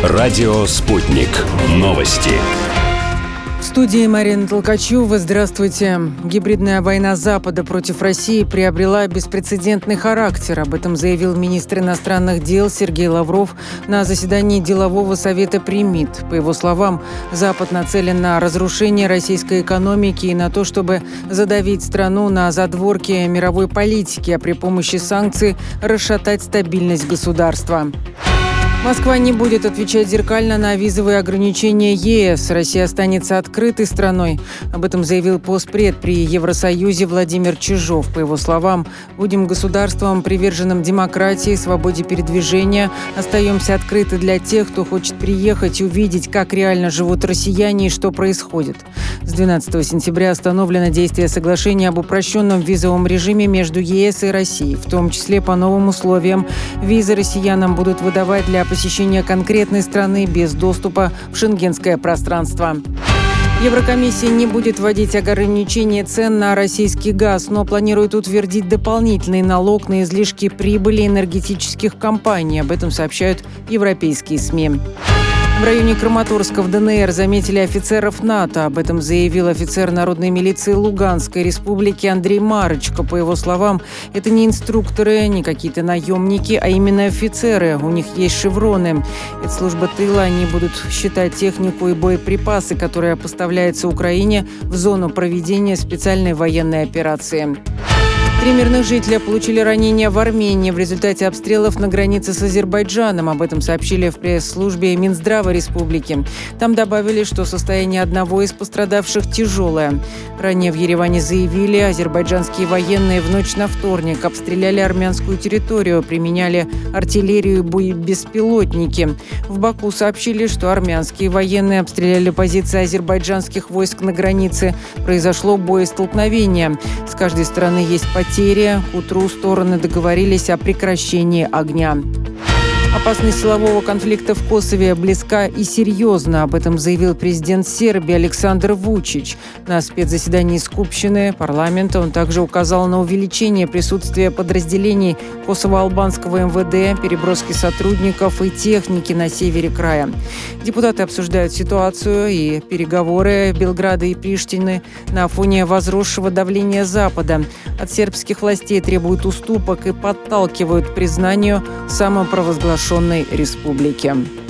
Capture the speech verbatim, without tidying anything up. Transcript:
Радио «Спутник». Новости. В студии Марина Толкачева. Здравствуйте. Гибридная война Запада против России приобрела беспрецедентный характер. Об этом заявил министр иностранных дел Сергей Лавров на заседании делового совета при МИД. По его словам, Запад нацелен на разрушение российской экономики и на то, чтобы задавить страну на задворке мировой политики, а при помощи санкций расшатать стабильность государства. Москва не будет отвечать зеркально на визовые ограничения ЕС. Россия останется открытой страной. Об этом заявил постпред при Евросоюзе Владимир Чижов. По его словам, будем государством, приверженным демократии, свободе передвижения. Остаемся открыты для тех, кто хочет приехать и увидеть, как реально живут россияне и что происходит. С двенадцатого сентября остановлено действие соглашения об упрощенном визовом режиме между ЕС и Россией. В том числе по новым условиям визы россиянам будут выдавать для посещения конкретной страны без доступа в шенгенское пространство. Еврокомиссия не будет вводить ограничения цен на российский газ, но планирует утвердить дополнительный налог на излишки прибыли энергетических компаний. Об этом сообщают европейские СМИ. В районе Краматорска в ДНР заметили офицеров НАТО. Об этом заявил офицер народной милиции Луганской республики Андрей Марочко. По его словам, это не инструкторы, не какие-то наемники, а именно офицеры. У них есть шевроны. Это служба тыла. Они будут считать технику и боеприпасы, которые поставляются Украине в зону проведения специальной военной операции. Три мирных жителя получили ранения в Армении в результате обстрелов на границе с Азербайджаном. Об этом сообщили в пресс-службе Минздрава республики. Там добавили, что состояние одного из пострадавших тяжелое. Ранее в Ереване заявили, азербайджанские военные в ночь на вторник обстреляли армянскую территорию, применяли артиллерию и беспилотники. В Баку сообщили, что армянские военные обстреляли позиции азербайджанских войск на границе. Произошло боестолкновение. С каждой стороны есть потери. К утру стороны договорились о прекращении огня. Опасность силового конфликта в Косове близка и серьезна. Об этом заявил президент Сербии Александр Вучич. На спецзаседании Скупщины парламента он также указал на увеличение присутствия подразделений косово-албанского эм вэ дэ, переброски сотрудников и техники на севере края. Депутаты обсуждают ситуацию и переговоры Белграда и Приштины на фоне возросшего давления Запада. От сербских властей требуют уступок и подталкивают к признанию самопровозглашенной республики.